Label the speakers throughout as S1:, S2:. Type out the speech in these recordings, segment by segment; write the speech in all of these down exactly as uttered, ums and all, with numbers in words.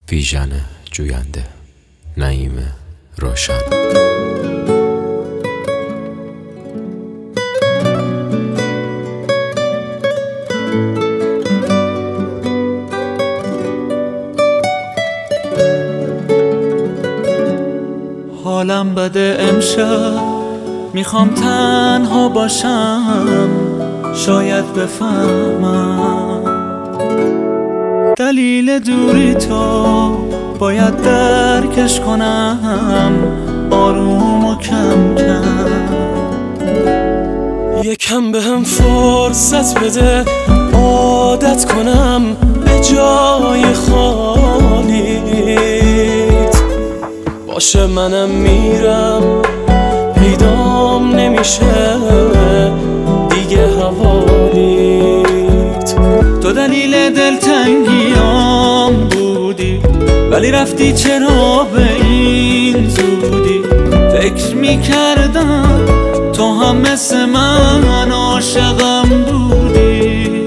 S1: ویژن جوینده، نعیم روشن.
S2: حالم بده امشب، میخوام تنها باشم، شاید بفهمم دلیل دوری تو، باید درکش کنم آروم و کم کم.
S3: یکم به هم فرصت بده عادت کنم به جای خالیت، باشه منم میرم پیدام نمیشه دیگه حوالیت.
S2: تو دلیل دلتنگیام بودی ولی رفتی چرا به این زودی؟ فکر میکردم تو هم مثل من عاشقم بودی.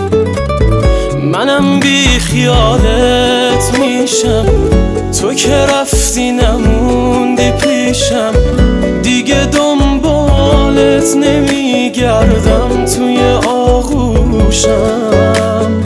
S3: منم بی خیالت میشم، تو که رفتی نموندی پیشم، دیگه دنبالت نمیگردم توی آغوشم.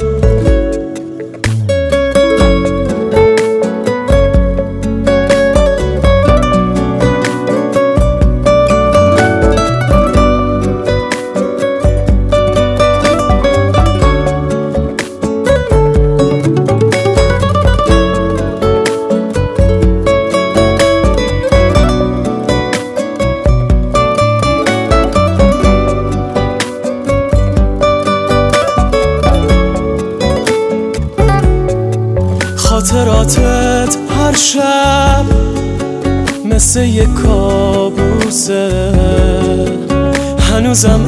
S3: خاطراتت هر شب مثل یک کابوسه، هنوزم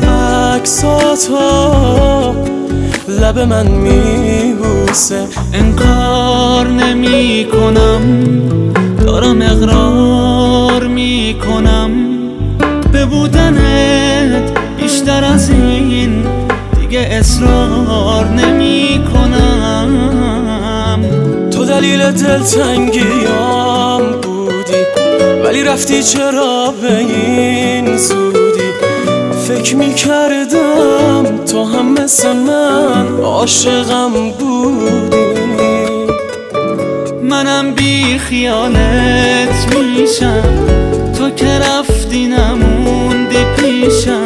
S3: عکساتو لب من میبوسه.
S2: انکار نمی کنم، دارم اقرار می کنم به بودنت بیشتر از این، دیگه اصرار نمی کنم.
S3: تو دلیل دلتنگیام بودی ولی رفتی چرا به این زودی؟ فکر میکردم تو هم مثل من عاشقم بودی.
S2: منم بی خیالت میشم، تو که رفتی نموندی پیشم،